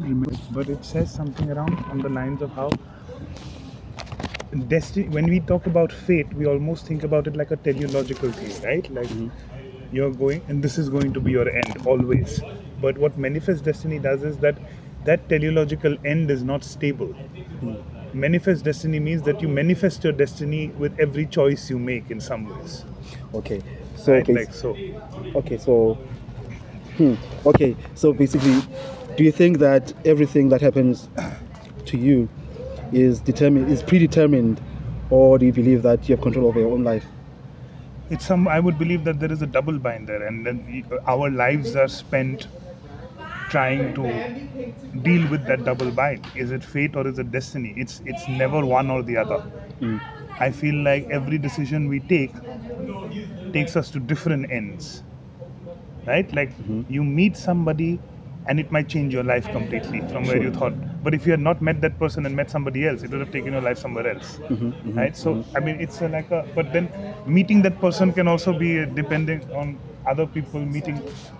but it says something around on the lines of how destiny. When we talk about fate, we almost think about it like a teleological thing, right? Like you're going, and this is going to be your end always. But what manifest destiny does is that that teleological end is not stable. Manifest destiny means that you manifest your destiny with every choice you make in some ways, Okay. So right? Like so. okay. So okay. So basically, do you think that everything that happens to you is predetermined, or do you believe that you have control over your own life? It's some. I would believe that there is a double bind there, and then our lives are spent trying to deal with that double bind. Is it fate or is it destiny? It's never one or the other. I feel like every decision we take takes us to different ends, right? Like you meet somebody and it might change your life completely from where Sure. you thought. But if you had not met that person and met somebody else, it would have taken your life somewhere else, right? So I mean, it's like a. But then meeting that person can also be depending on other people meeting.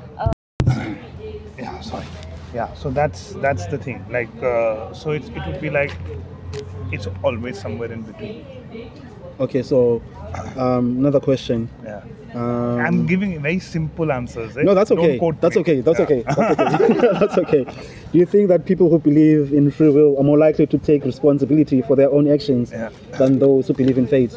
Yeah, sorry. Yeah, so that's the thing. Like, so it would be like it's always somewhere in between. Okay. So another question. Yeah. I'm giving very simple answers. Eh? No, that's Don't okay. quote That's me. okay. That's Yeah. okay. That's okay. That's okay. Do you think that people who believe in free will are more likely to take responsibility for their own actions Yeah. than those who believe in fate?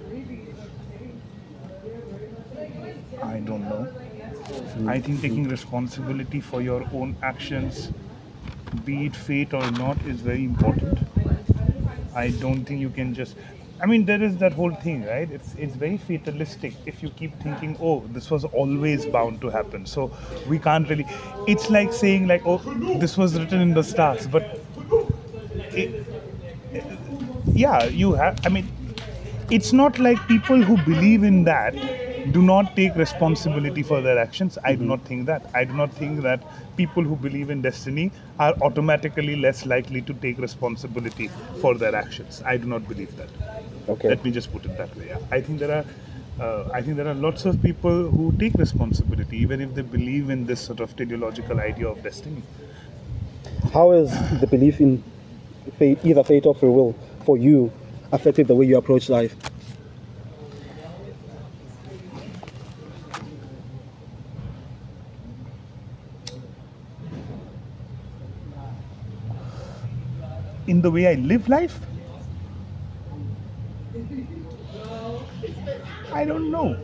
I don't know. I think taking responsibility for your own actions, be it fate or not, is very important. I don't think you can just. I mean, there is that whole thing, right? It's very fatalistic if you keep thinking, oh, this was always bound to happen. So we can't really. It's like saying like, oh, this was written in the stars, but it, yeah, you have. I mean, it's not like people who believe in that do not take responsibility for their actions. I do not think that. I do not think that people who believe in destiny are automatically less likely to take responsibility for their actions. I do not believe that. Okay. Let me just put it that way. Yeah. I think there are lots of people who take responsibility, even if they believe in this sort of teleological idea of destiny. How has the belief in fate, either fate or free will, for you, affected the way you approach life? In the way I live life, I don't know.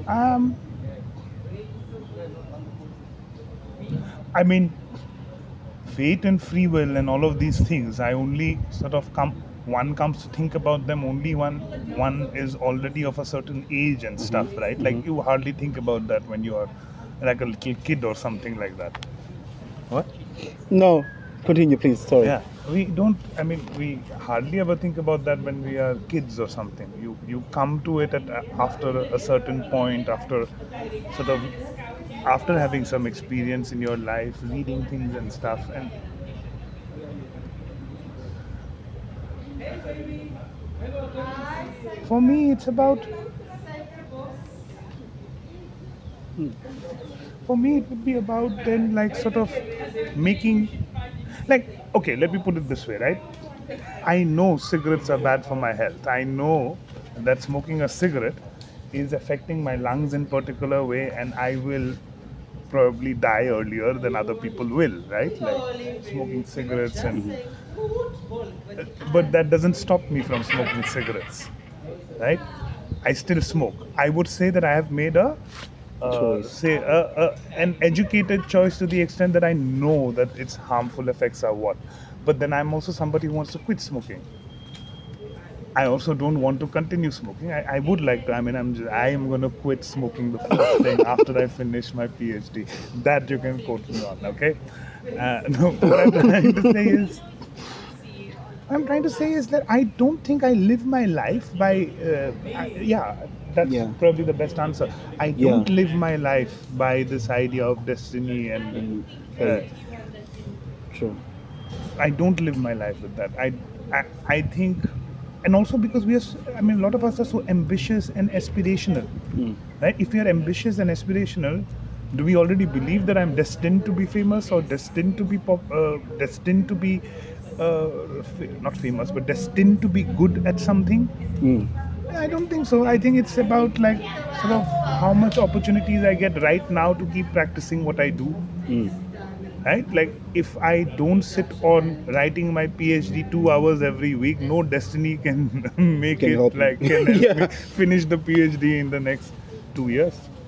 I mean, fate and free will and all of these things, I only sort of one comes to think about them only one is already of a certain age and stuff, right? Like you hardly think about that when you are like a little kid or something like that. What? No, continue, please. Sorry. Yeah, we don't. I mean, we hardly ever think about that when we are kids or something. You come to it after a certain point, after sort of after having some experience in your life, reading things and stuff. And for me, it's about. For me, it would be about then like sort of making like okay. Let me put it this way, right? I know cigarettes are bad for my health. I know that smoking a cigarette is affecting my lungs in particular way, and I will probably die earlier than other people will, right? Like smoking cigarettes, and but that doesn't stop me from smoking cigarettes, right? I still smoke. I would say that I have made a Choice. an educated choice to the extent that I know that its harmful effects are what. But then I'm also somebody who wants to quit smoking. I also don't want to continue smoking. I would like to. I mean, I am going to quit smoking the first thing after I finish my PhD. That you can quote me on, okay? No, what I'm trying to say is that I don't think I live my life by. Yeah, that's Yeah. probably the best answer. I Yeah. don't live my life by this idea of destiny and. And Uh, fate. True. I don't live my life with that. I think, and also because I mean, a lot of us are so ambitious and aspirational, right? If we are ambitious and aspirational, Do we already believe that I'm destined to be famous or destined to be destined to be not famous, but destined to be good at something? I don't think so. I think it's about like sort of how much opportunities I get right now to keep practicing what I do. Right? Like if I don't sit on writing my PhD 2 hours every week, no destiny can make Can it help you. like can help me Yeah. finish the PhD in the next 2 years.